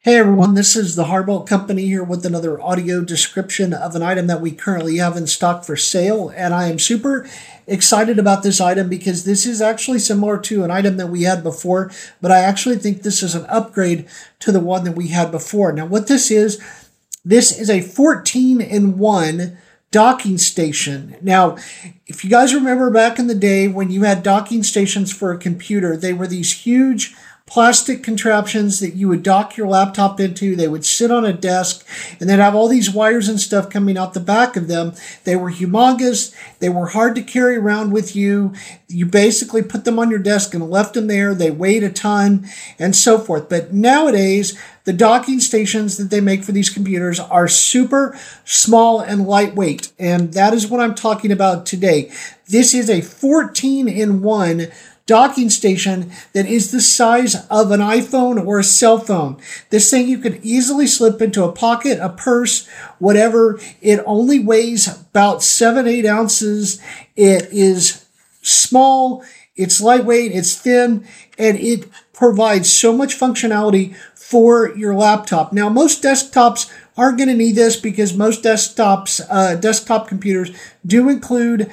Hey everyone, this is the Hardbolt Company here with another audio description of an item that we currently have in stock for sale. And I am super excited about this item because this is actually similar to an item that we had before, but I actually think this is an upgrade to the one that we had before. Now what this is a 14-in-1 docking station. Now, if you guys remember back in the day when you had docking stations for a computer, they were these huge plastic contraptions that you would dock your laptop into. They would sit on a desk and they'd have all these wires and stuff coming out the back of them. They were humongous. They were hard to carry around with you. You basically put them on your desk and left them there. They weighed a ton and so forth. But nowadays, the docking stations that they make for these computers are super small and lightweight. And that is what I'm talking about today. This is a 14-in-1 docking station that is the size of an iPhone or a cell phone. This thing you could easily slip into a pocket, a purse, whatever. It only weighs about 7-8 ounces. It is small, it's lightweight, it's thin, and it provides so much functionality for your laptop. Now, most desktops aren't going to need this because most desktop computers do include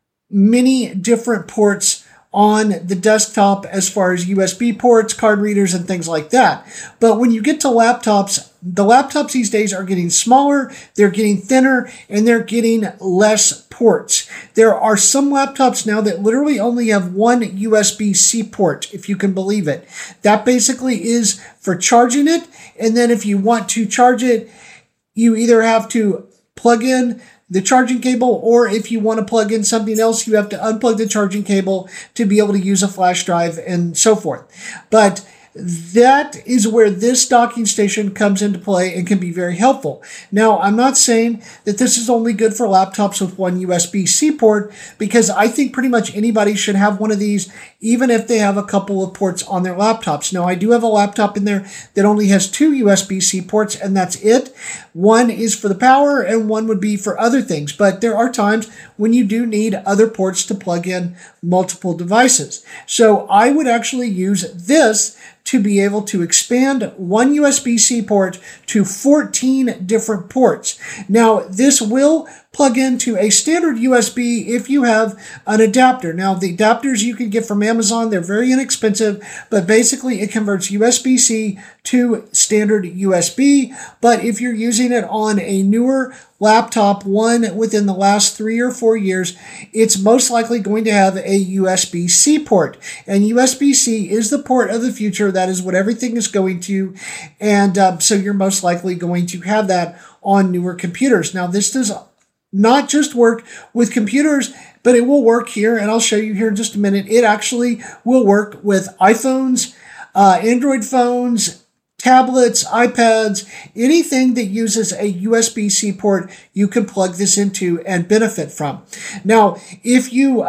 many different ports on the desktop as far as USB ports, card readers, and things like that. But when you get to laptops, the laptops these days are getting smaller, they're getting thinner, and they're getting less ports. There are some laptops now that literally only have one USB-C port, if you can believe it. That basically is for charging it, and then if you want to charge it, you either have to plug in the charging cable, or if you want to plug in something else, you have to unplug the charging cable to be able to use a flash drive and so forth. But that is where this docking station comes into play and can be very helpful. Now, I'm not saying that this is only good for laptops with one USB-C port, because I think pretty much anybody should have one of these, even if they have a couple of ports on their laptops. Now, I do have a laptop in there that only has two USB-C ports, and that's it. One is for the power, and one would be for other things. But there are times when you do need other ports to plug in multiple devices. So I would actually use this to be able to expand one USB-C port to 14 different ports. Now, this will plug into a standard USB if you have an adapter. Now, the adapters you can get from Amazon, they're very inexpensive, but basically it converts USB-C to standard USB. But if you're using it on a newer laptop, one within the last 3 or 4 years, it's most likely going to have a USB-C port. And USB-C is the port of the future. That is what everything is going to. And so you're most likely going to have that on newer computers. Now, this does not just work with computers, but it will work here, and I'll show you here in just a minute. It actually will work with iPhones, Android phones, tablets, iPads, anything that uses a USB-C port, you can plug this into and benefit from. Now, if you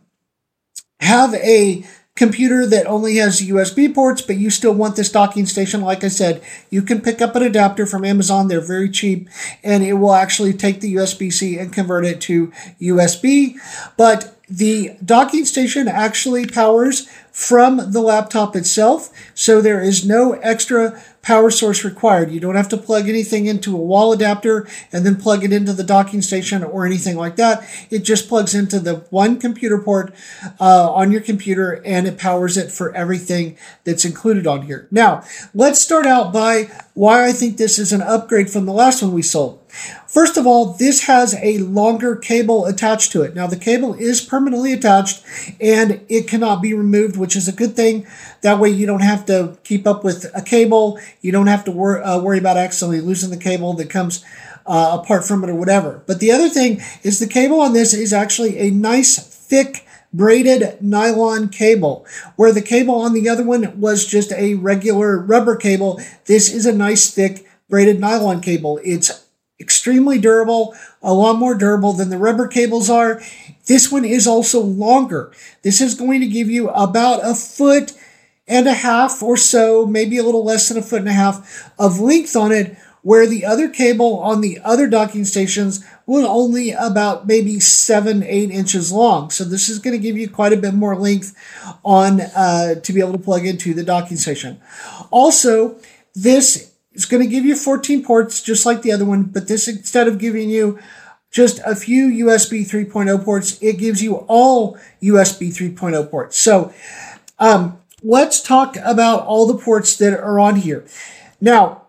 have a computer that only has USB ports, but you still want this docking station, like I said, you can pick up an adapter from Amazon. They're very cheap, and it will actually take the USB-C and convert it to USB. But the docking station actually powers from the laptop itself, so there is no extra power source required. You don't have to plug anything into a wall adapter and then plug it into the docking station or anything like that. It just plugs into the one computer port on your computer, and it powers it for everything that's included on here. Now, let's start out by why I think this is an upgrade from the last one we sold. First of all, this has a longer cable attached to it. Now, the cable is permanently attached and it cannot be removed, which is a good thing. That way you don't have to keep up with a cable. You don't have to worry about accidentally losing the cable that comes apart from it or whatever. But the other thing is the cable on this is actually a nice, thick, braided nylon cable, where the cable on the other one was just a regular rubber cable. This is a nice, thick, braided nylon cable. It's extremely durable, a lot more durable than the rubber cables are. This one is also longer. This is going to give you about 1.5 feet or so, maybe a little less than 1.5 feet of length on it, where the other cable on the other docking stations was only about maybe 7-8 inches long. So this is going to give you quite a bit more length on to be able to plug into the docking station. Also, this it's going to give you 14 ports just like the other one, but this, instead of giving you just a few USB 3.0 ports, it gives you all USB 3.0 ports. So let's talk about all the ports that are on here. Now,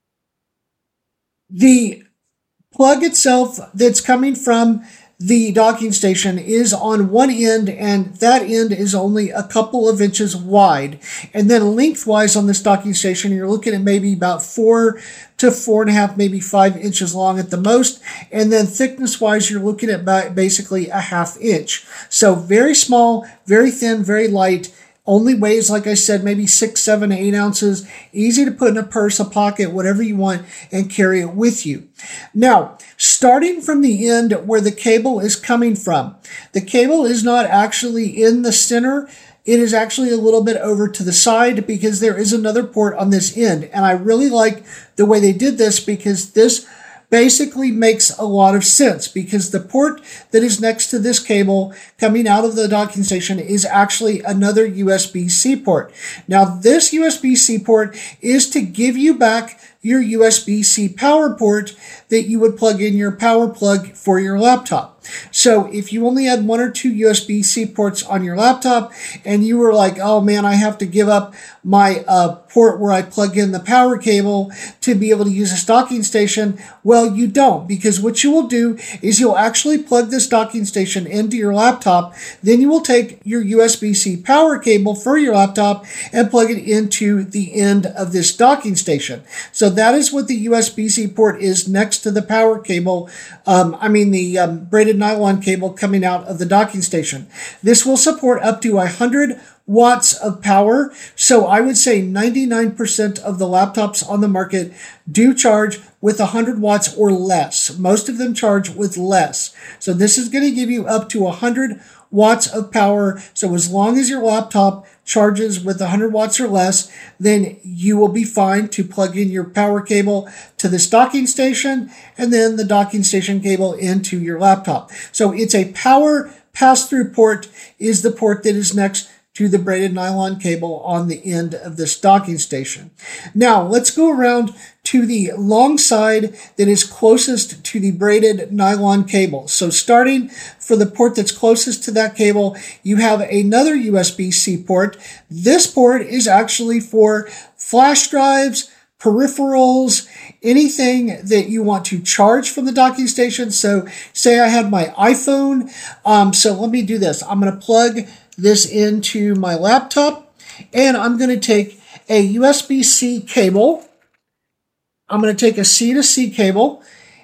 the plug itself that's coming from the docking station is on one end, and that end is only a couple of inches wide. And then lengthwise on this docking station, you're looking at maybe about 4 to 4.5, maybe 5 inches long at the most. And then thickness wise, you're looking at basically a 1/2 inch. So very small, very thin, very light. Only weighs, like I said, maybe 6, 7, 8 ounces. Easy to put in a purse, a pocket, whatever you want, and carry it with you. Now, starting from the end where the cable is coming from, the cable is not actually in the center. It is actually a little bit over to the side because there is another port on this end. And I really like the way they did this because this basically makes a lot of sense, because the port that is next to this cable coming out of the docking station is actually another USB-C port. Now, this USB-C port is to give you back your USB-C power port that you would plug in your power plug for your laptop. So if you only had 1 or 2 USB-C ports on your laptop and you were like, oh man, I have to give up my port where I plug in the power cable to be able to use this docking station, well, you don't, because what you will do is you'll actually plug this docking station into your laptop. Then you will take your USB-C power cable for your laptop and plug it into the end of this docking station. So that is what the USB-C port is next to the power cable. The braided nylon cable coming out of the docking station. This will support up to 100 watts of power. So I would say 99% of the laptops on the market do charge with 100 watts or less. Most of them charge with less. So this is going to give you up to 100 watts of power. So as long as your laptop charges with 100 watts or less, then you will be fine to plug in your power cable to this docking station and then the docking station cable into your laptop. So it's a power pass-through port is the port that is next to the braided nylon cable on the end of this docking station. Now, let's go around to the long side that is closest to the braided nylon cable. So starting for the port that's closest to that cable, you have another USB-C port. This port is actually for flash drives, peripherals, anything that you want to charge from the docking station. So say I had my iPhone. So let me do this. I'm going to plug this into my laptop, and I'm going to take a USB-C cable. I'm going to take a C-to-C cable,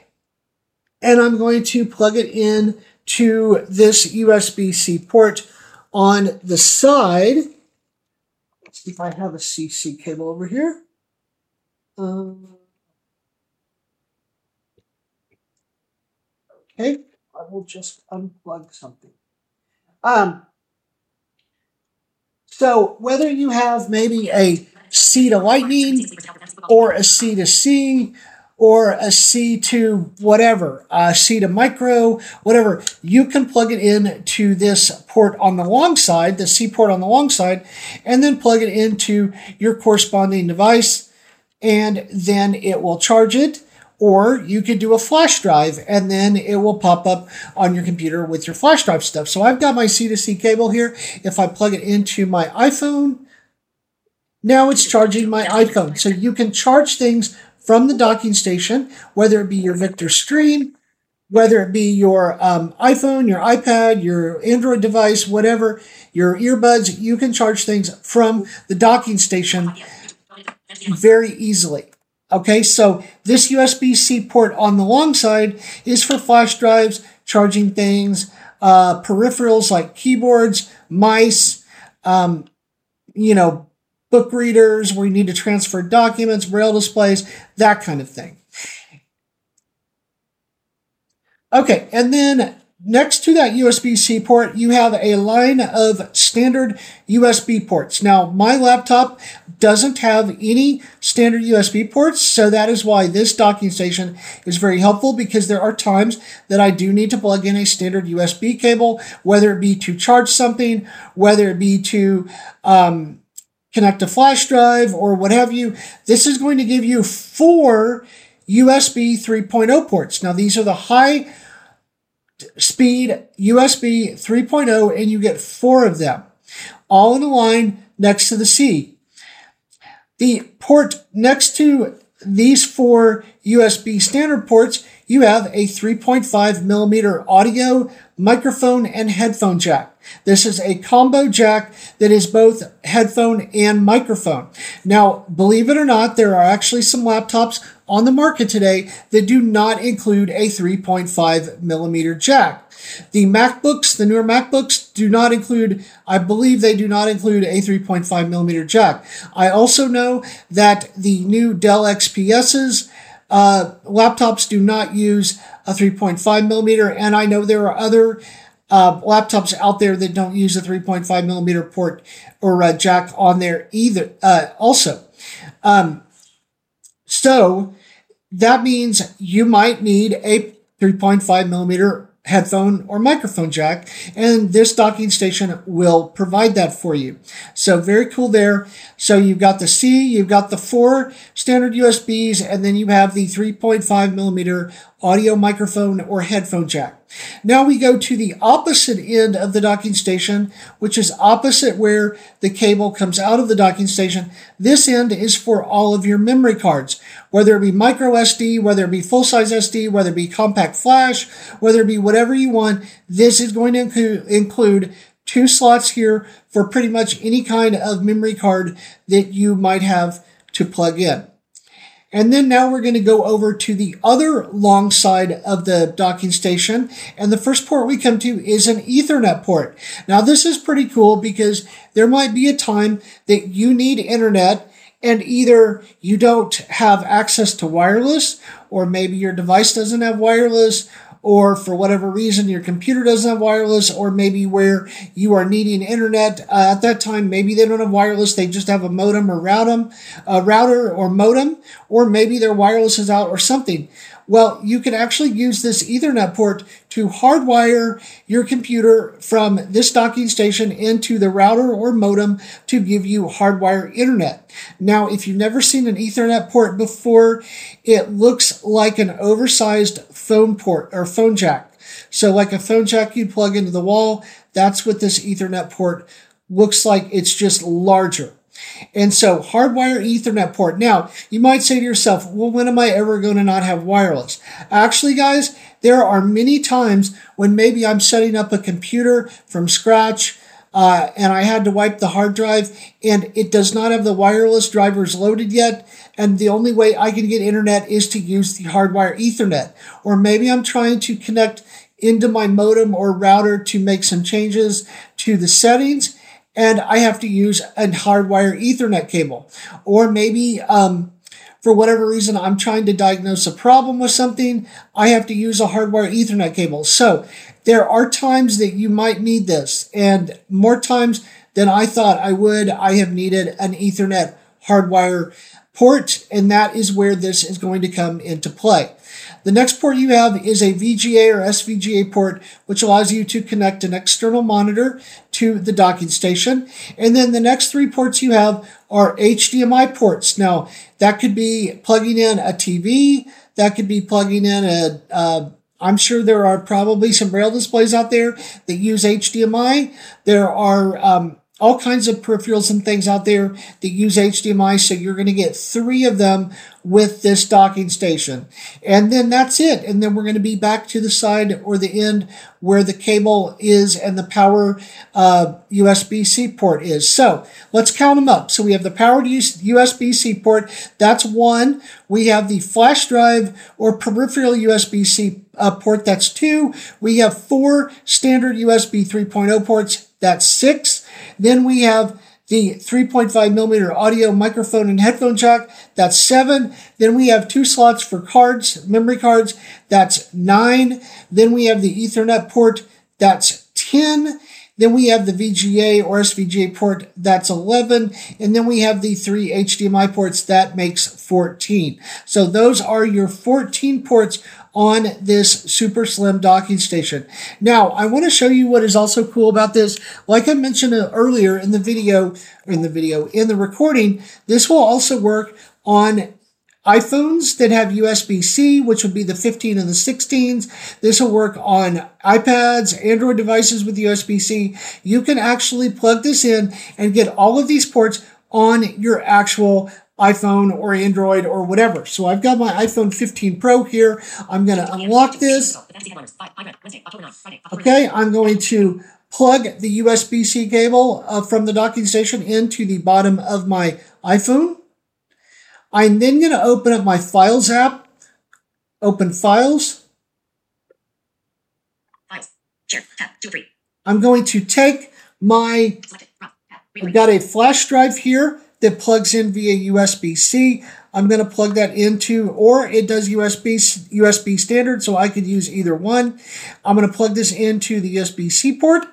and I'm going to plug it in to this USB-C port on the side. Let's see if I have a C-C cable over here. Okay, I will just unplug something. So whether you have maybe a C to Lightning or a C to C or a C to whatever, a C to micro, whatever, you can plug it in to this port on the long side, the C port on the long side, and then plug it into your corresponding device, and then it will charge it. Or you could do a flash drive, and then it will pop up on your computer with your flash drive stuff. So I've got my C-to-C cable here. If I plug it into my iPhone, now it's charging my iPhone. So you can charge things from the docking station, whether it be your Victor Stream, whether it be your iPhone, your iPad, your Android device, whatever, your earbuds, you can charge things from the docking station very easily. Okay, so this USB-C port on the long side is for flash drives, charging things, peripherals like keyboards, mice, book readers where you need to transfer documents, braille displays, that kind of thing. Okay, and then next to that USB-C port, you have a line of standard USB ports. Now, my laptop doesn't have any standard USB ports, so that is why this docking station is very helpful, because there are times that I do need to plug in a standard USB cable, whether it be to charge something, whether it be to connect a flash drive or what have you, this is going to give you 4 USB 3.0 ports. Now, these are the high speed USB 3.0, and you get 4 of them, all in a line next to the C. The port next to these 4 USB standard ports, you have a 3.5 millimeter audio, microphone, and headphone jack. This is a combo jack that is both headphone and microphone. Now, believe it or not, there are actually some laptops on the market today that do not include a 3.5 millimeter jack. The MacBooks, the newer MacBooks, do not include, I believe they do not include a 3.5 millimeter jack. I also know that the new Dell XPS's laptops do not use a 3.5 millimeter, and I know there are other laptops out there that don't use a 3.5 millimeter port or jack on there either. So that means you might need a 3.5 millimeter headphone or microphone jack, and this docking station will provide that for you. So very cool there. So you've got the C, you've got the 4 standard USBs, and then you have the 3.5 millimeter audio microphone or headphone jack. Now we go to the opposite end of the docking station, which is opposite where the cable comes out of the docking station. This end is for all of your memory cards, whether it be micro SD, whether it be full-size SD, whether it be compact flash, whether it be whatever you want. This is going to include 2 slots here for pretty much any kind of memory card that you might have to plug in. And then now we're going to go over to the other long side of the docking station. And the first port we come to is an Ethernet port. Now this is pretty cool because there might be a time that you need internet and either you don't have access to wireless, or maybe your device doesn't have wireless, or for whatever reason your computer doesn't have wireless, or maybe where you are needing internet at that time, maybe they don't have wireless, they just have a modem or router or modem, or maybe their wireless is out or something. Well, you can actually use this Ethernet port to hardwire your computer from this docking station into the router or modem to give you hardwire internet. Now, if you've never seen an Ethernet port before, it looks like an oversized phone port or phone jack. So like a phone jack you plug into the wall, that's what this Ethernet port looks like. It's just larger. And so hardwire Ethernet port. Now, you might say to yourself, well, when am I ever going to not have wireless? Actually, guys, there are many times when maybe I'm setting up a computer from scratch, and I had to wipe the hard drive, and it does not have the wireless drivers loaded yet, and the only way I can get internet is to use the hardwire Ethernet. Or maybe I'm trying to connect into my modem or router to make some changes to the settings, and I have to use a hardwire Ethernet cable. Or maybe, for whatever reason, I'm trying to diagnose a problem with something, I have to use a hardwire Ethernet cable. So there are times that you might need this, and more times than I thought I would, I have needed an Ethernet hardwire port, and that is where this is going to come into play. The next port you have is a VGA or SVGA port, which allows you to connect an external monitor to the docking station. And then the next 3 ports you have are HDMI ports. Now, that could be plugging in a TV, that could be plugging in I'm sure there are probably some Braille displays out there that use HDMI. There are all kinds of peripherals and things out there that use HDMI, so you're going to get 3 of them with this docking station. And then that's it. And then we're going to be back to the side or the end where the cable is and the power USB-C port is. So let's count them up. So we have the powered USB-C port. That's 1. We have the flash drive or peripheral USB-C port. That's 2. We have 4 standard USB 3.0 ports. That's 6. Then we have the 3.5 millimeter audio microphone and headphone jack. That's 7. Then we have 2 slots for cards, memory cards. That's 9. Then we have the Ethernet port. That's 10. Then we have the VGA or SVGA port, that's 11. And then we have the 3 HDMI ports, that makes 14. So those are your 14 ports on this super slim docking station. Now, I want to show you what is also cool about this. Like I mentioned earlier in the recording, this will also work on iPhones that have USB-C, which would be the 15 and the 16s. This will work on iPads, Android devices with USB-C. You can actually plug this in and get all of these ports on your actual iPhone or Android or whatever. So I've got my iPhone 15 Pro here. I'm going to unlock this. Okay, I'm going to plug the USB-C cable from the docking station into the bottom of my iPhone. I'm then going to open up my Files app. Open Files. I'm going to take I've got a flash drive here that plugs in via USB-C. I'm going to plug that into, or it does USB standard, so I could use either one. I'm going to plug this into the USB-C port.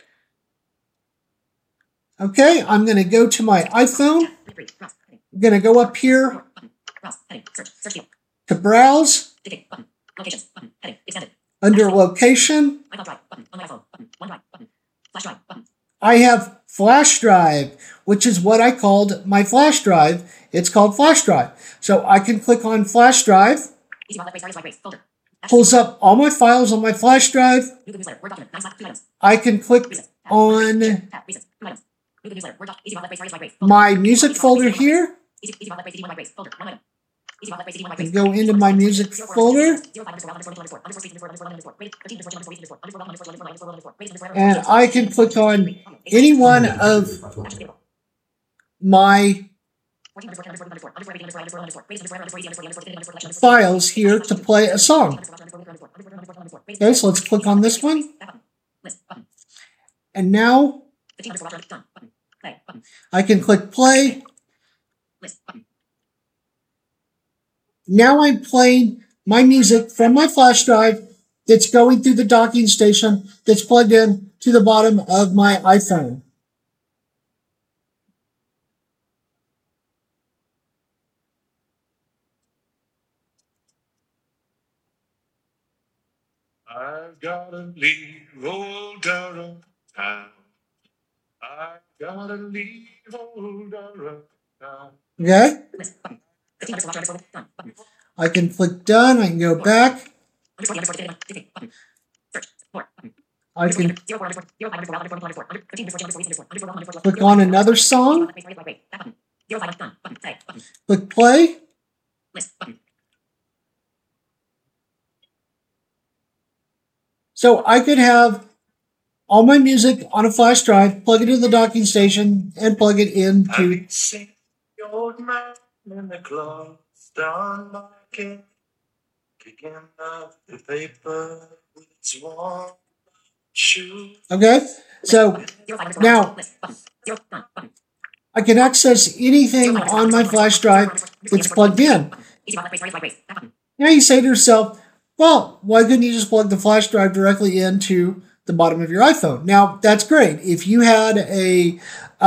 Okay, I'm going to go to my iPhone. I'm going to go up here to Browse, under Location. I have Flash Drive, which is what I called my flash drive. It's called Flash Drive. So I can click on Flash Drive. Pulls up all my files on my flash drive. I can click on my music folder here. And go into my music folder. And I can click on any one of my files here to play a song. Okay, so let's click on this one. And now I can click play. Now I'm playing my music from my flash drive that's going through the docking station that's plugged in to the bottom of my iPhone. I've gotta leave old Durham town. I've gotta leave old Durham town. Okay? I can click done. I can go back. I can click on another song. Click play. So I could have all my music on a flash drive, plug it into the docking station, and plug it into. The old man in the clothes down market, kicking up the paper with its warm shoe. Okay, so now I can access anything on my flash drive that's plugged in. Now you say to yourself, well, why couldn't you just plug the flash drive directly into the bottom of your iPhone? Now, that's great. If you had a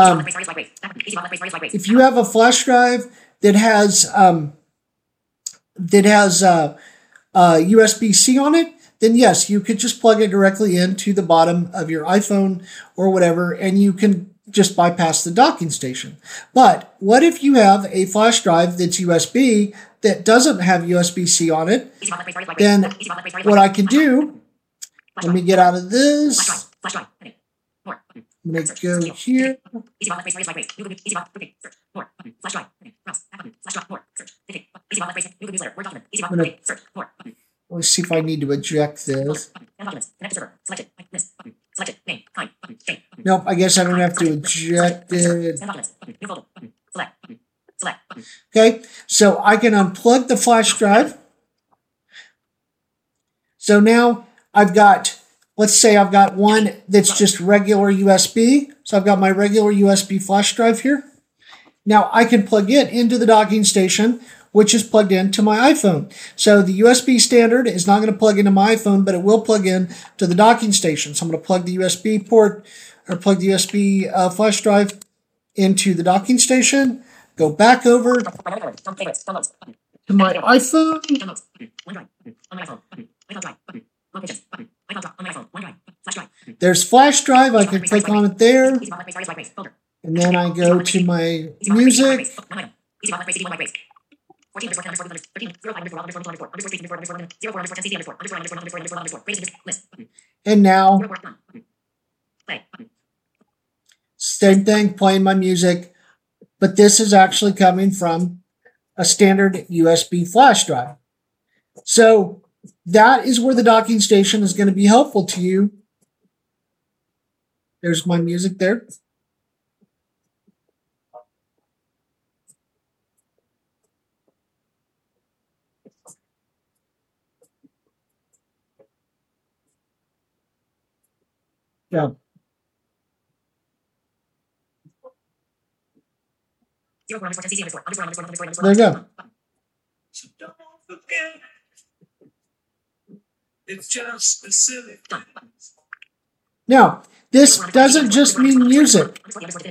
flash drive that has USB-C on it, then yes, you could just plug it directly into the bottom of your iPhone or whatever, and you can just bypass the docking station. But what if you have a flash drive that's USB that doesn't have USB-C on it? Then what I can do, let me get out of this. I'm going to go here. Let's see if I need to eject this. Nope, I guess I don't have to eject it. Okay, so I can unplug the flash drive. So now I've got, let's say I've got one that's just regular USB. So I've got my regular USB flash drive here. Now I can plug it into the docking station which is plugged into my iPhone. So the USB standard is not going to plug into my iPhone, but it will plug in to the docking station. So I'm going to plug the USB port or plug the USB flash drive into the docking station, go back over to my iPhone. There's flash drive. I can click on it there. And then I go to my music. And now, same thing, playing my music. But this is actually coming from a standard USB flash drive. So that is where the docking station is going to be helpful to you. There's my music there. Yeah. There you go. So don't forget, it's just a silly thing. Now, this doesn't just mean music.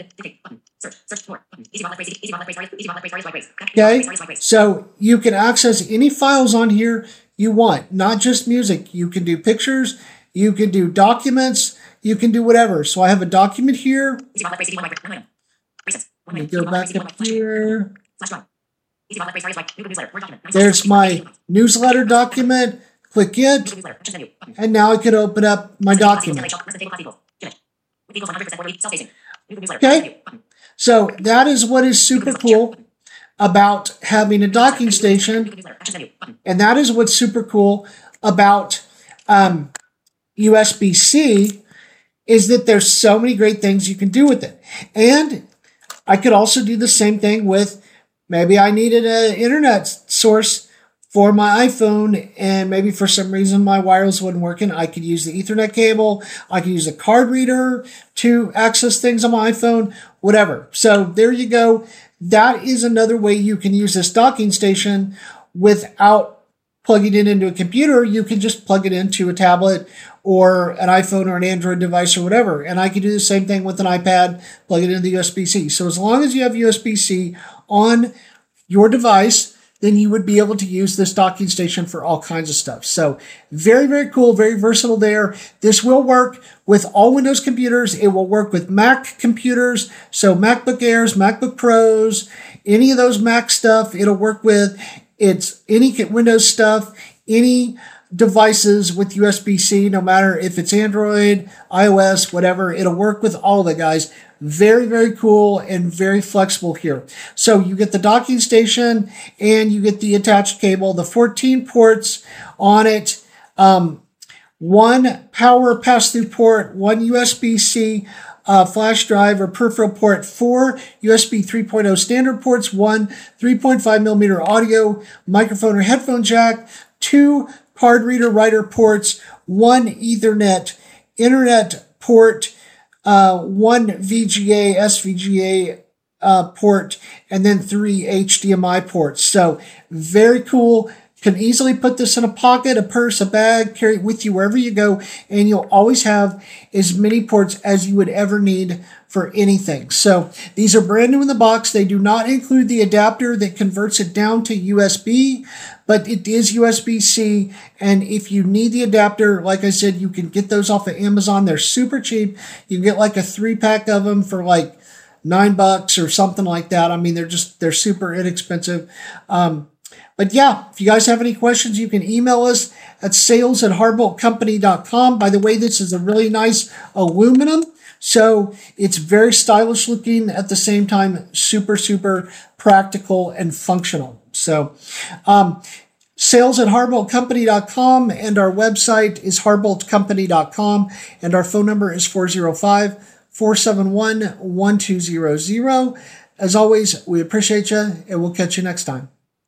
Okay, so you can access any files on here you want, not just music. You can do pictures, you can do documents, you can do whatever. So I have a document here. Let me go back up here. There's my newsletter document. Click it, and now I can open up my document. Okay, so that is what is super cool about having a docking station, and that is what's super cool about USB-C, is that there's so many great things you can do with it. And I could also do the same thing with, maybe I needed an internet source for my iPhone, and maybe for some reason my wireless wasn't working. I could use the Ethernet cable. I could use a card reader to access things on my iPhone, whatever. So there you go. That is another way you can use this docking station without plugging it into a computer. You can just plug it into a tablet or an iPhone or an Android device or whatever. And I can do the same thing with an iPad, plug it into the USB-C. So as long as you have USB-C on your device, then you would be able to use this docking station for all kinds of stuff. So very, very cool, very versatile there. This will work with all Windows computers. It will work with Mac computers. So MacBook Airs, MacBook Pros, any of those Mac stuff, it'll work with. It's any Windows stuff, any devices with USB-C, no matter if it's Android, iOS, whatever, it'll work with all of it, guys. Very, very cool and very flexible here. So you get the docking station and you get the attached cable, the 14 ports on it, one power pass-through port, one USB-C flash drive or peripheral port, 4 USB 3.0 standard ports, 1 3.5 millimeter audio microphone or headphone jack, 2 card reader writer ports, 1 Ethernet internet port, 1 VGA, SVGA port, and then 3 HDMI ports. So very cool. Can easily put this in a pocket, a purse, a bag, carry it with you wherever you go, and you'll always have as many ports as you would ever need for anything. So these are brand new in the box. They do not include the adapter that converts it down to USB, but it is USB-C. And if you need the adapter, like I said, you can get those off of Amazon. They're super cheap. You can get like a 3-pack of them for like $9 or something like that. I mean, they're super inexpensive. But yeah, if you guys have any questions, you can email us at sales@hardboltcompany.com. By the way, this is a really nice aluminum, so it's very stylish looking at the same time, super, super practical and functional. So sales@hardboltcompany.com, and our website is hardboltcompany.com, and our phone number is 405-471-1200. As always, we appreciate you, and we'll catch you next time.